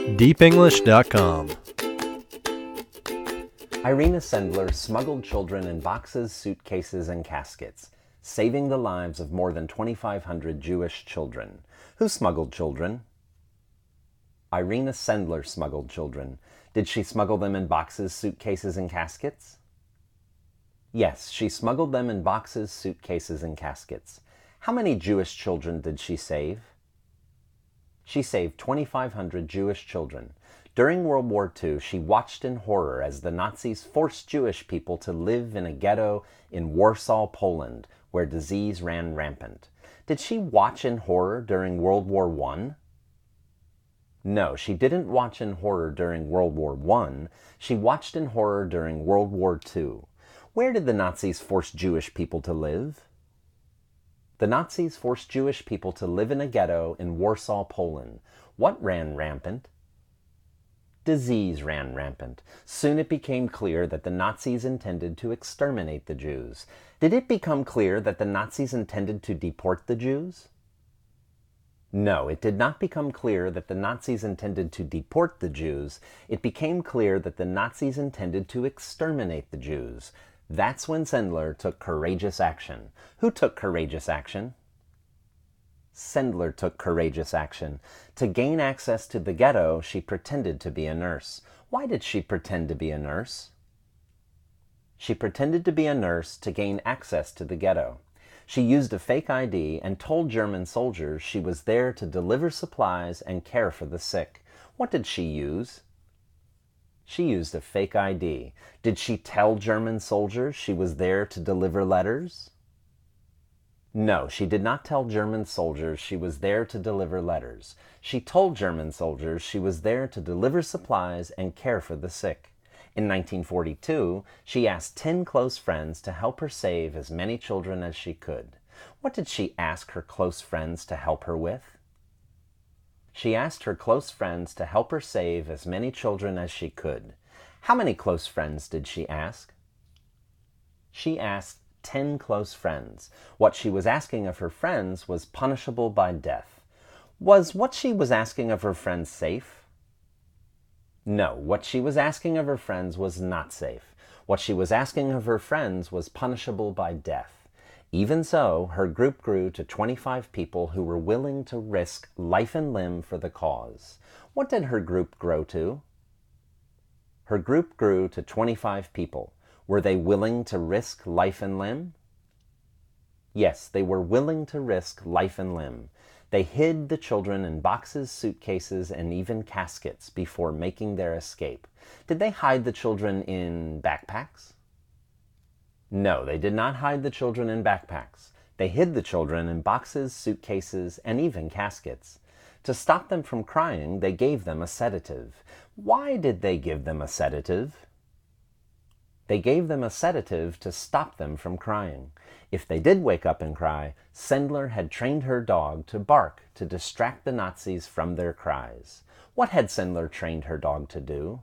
deepenglish.com. Irina Sendler smuggled children in boxes, suitcases, and caskets, saving the lives of more than 2,500 Jewish children. Who smuggled children? Irina Sendler smuggled children. Did she smuggle them in boxes, suitcases, and caskets? Yes, she smuggled them in boxes, suitcases, and caskets. How many Jewish children did she save? She saved 2,500 Jewish children. During World War II, she watched in horror as the Nazis forced Jewish people to live in a ghetto in Warsaw, Poland, where disease ran rampant. Did she watch in horror during World War I? No, she didn't watch in horror during World War I. She watched in horror during World War II. Where did the Nazis force Jewish people to live? The Nazis forced Jewish people to live in a ghetto in Warsaw, Poland. What ran rampant? Disease ran rampant. Soon it became clear that the Nazis intended to exterminate the Jews. Did it become clear that the Nazis intended to deport the Jews? No, it did not become clear that the Nazis intended to deport the Jews. It became clear that the Nazis intended to exterminate the Jews. That's when Sendler took courageous action. Who took courageous action? Sendler took courageous action. To gain access to the ghetto, she pretended to be a nurse. Why did she pretend to be a nurse? She pretended to be a nurse to gain access to the ghetto. She used a fake ID and told German soldiers she was there to deliver supplies and care for the sick. What did she use? She used a fake ID. Did she tell German soldiers she was there to deliver letters? No, she did not tell German soldiers she was there to deliver letters. She told German soldiers she was there to deliver supplies and care for the sick. In 1942, she asked 10 close friends to help her save as many children as she could. What did she ask her close friends to help her with? She asked her close friends to help her save as many children as she could. How many close friends did she ask? She asked 10 close friends. What she was asking of her friends was punishable by death. Was what she was asking of her friends safe? No, what she was asking of her friends was not safe. What she was asking of her friends was punishable by death. Even so, her group grew to 25 people who were willing to risk life and limb for the cause. What did her group grow to? Her group grew to 25 people. Were they willing to risk life and limb? Yes, they were willing to risk life and limb. They hid the children in boxes, suitcases, and even caskets before making their escape. Did they hide the children in backpacks? No, they did not hide the children in backpacks. They hid the children in boxes, suitcases, and even caskets. To stop them from crying, they gave them a sedative. Why did they give them a sedative? They gave them a sedative to stop them from crying. If they did wake up and cry, Sendler had trained her dog to bark to distract the Nazis from their cries. What had Sendler trained her dog to do?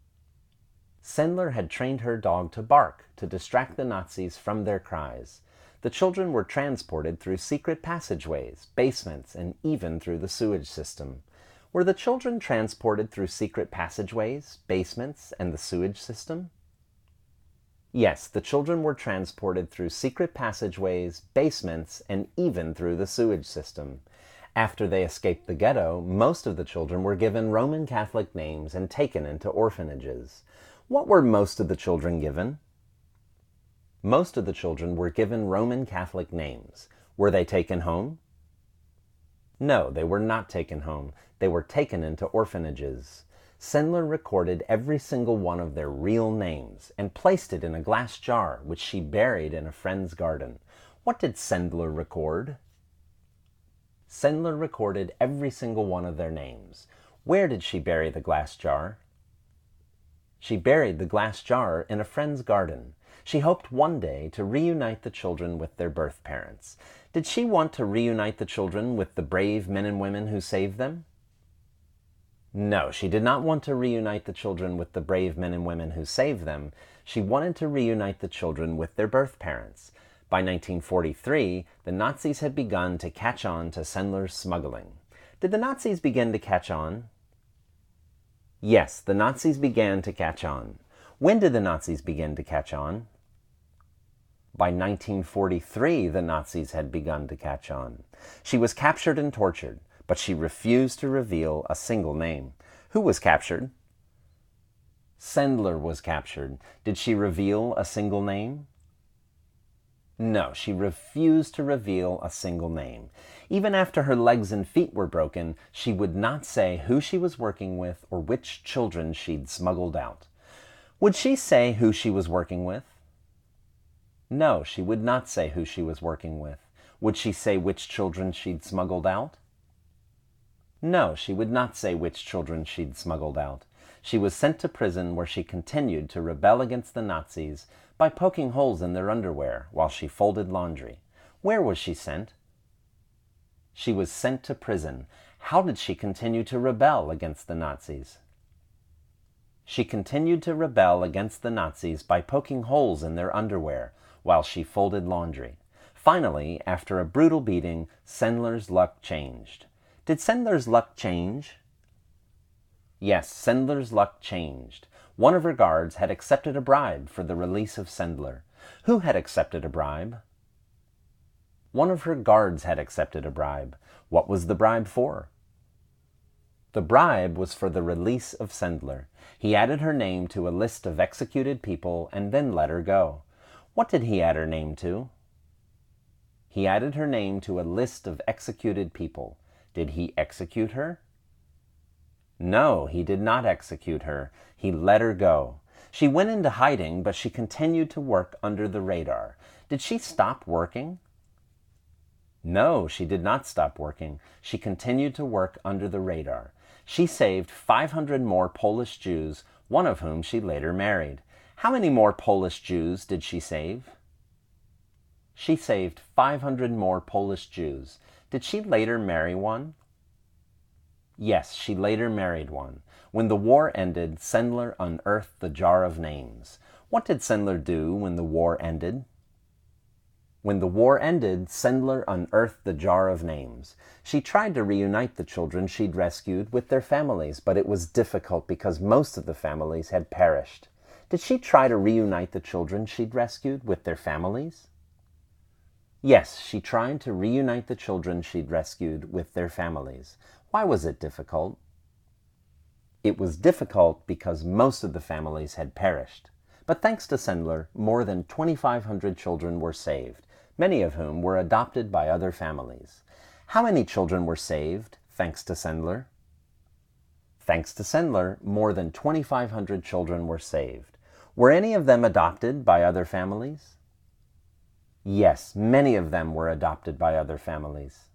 Sendler had trained her dog to bark to distract the Nazis from their cries. The children were transported through secret passageways, basements, and even through the sewage system. Were the children transported through secret passageways, basements, and the sewage system? Yes, the children were transported through secret passageways, basements, and even through the sewage system. After they escaped the ghetto, most of the children were given Roman Catholic names and taken into orphanages. What were most of the children given? Most of the children were given Roman Catholic names. Were they taken home? No, they were not taken home. They were taken into orphanages. Sendler recorded every single one of their real names and placed it in a glass jar, which she buried in a friend's garden. What did Sendler record? Sendler recorded every single one of their names. Where did she bury the glass jar? She buried the glass jar in a friend's garden. She hoped one day to reunite the children with their birth parents. Did she want to reunite the children with the brave men and women who saved them? No, she did not want to reunite the children with the brave men and women who saved them. She wanted to reunite the children with their birth parents. By 1943, the Nazis had begun to catch on to Sendler's smuggling. Did the Nazis begin to catch on? Yes, the Nazis began to catch on. When did the Nazis begin to catch on? By 1943, the Nazis had begun to catch on. She was captured and tortured, but she refused to reveal a single name. Who was captured? Sendler was captured. Did she reveal a single name? No, she refused to reveal a single name. Even after her legs and feet were broken, she would not say who she was working with or which children she'd smuggled out. Would she say who she was working with? No, she would not say who she was working with. Would she say which children she'd smuggled out? No, she would not say which children she'd smuggled out. She was sent to prison where she continued to rebel against the Nazis by poking holes in their underwear while she folded laundry. Where was she sent? She was sent to prison. How did she continue to rebel against the Nazis? She continued to rebel against the Nazis by poking holes in their underwear while she folded laundry. Finally, after a brutal beating, Sendler's luck changed. Did Sendler's luck change? Yes, Sendler's luck changed. One of her guards had accepted a bribe for the release of Sendler. Who had accepted a bribe? One of her guards had accepted a bribe. What was the bribe for? The bribe was for the release of Sendler. He added her name to a list of executed people and then let her go. What did he add her name to? He added her name to a list of executed people. Did he execute her? No, he did not execute her. He let her go. She went into hiding, but she continued to work under the radar. Did she stop working? No, she did not stop working. She continued to work under the radar. She saved 500 more Polish Jews, one of whom she later married. How many more Polish Jews did she save? She saved 500 more Polish Jews. Did she later marry one? Yes, she later married one. When the war ended, Sendler unearthed the jar of names. What did Sendler do when the war ended? When the war ended, Sendler unearthed the jar of names. She tried to reunite the children she'd rescued with their families, but it was difficult because most of the families had perished. Did she try to reunite the children she'd rescued with their families? Yes, she tried to reunite the children she'd rescued with their families. Why was it difficult? It was difficult because most of the families had perished. But thanks to Sendler, more than 2,500 children were saved, many of whom were adopted by other families. How many children were saved thanks to Sendler? Thanks to Sendler, more than 2,500 children were saved. Were any of them adopted by other families? Yes, many of them were adopted by other families.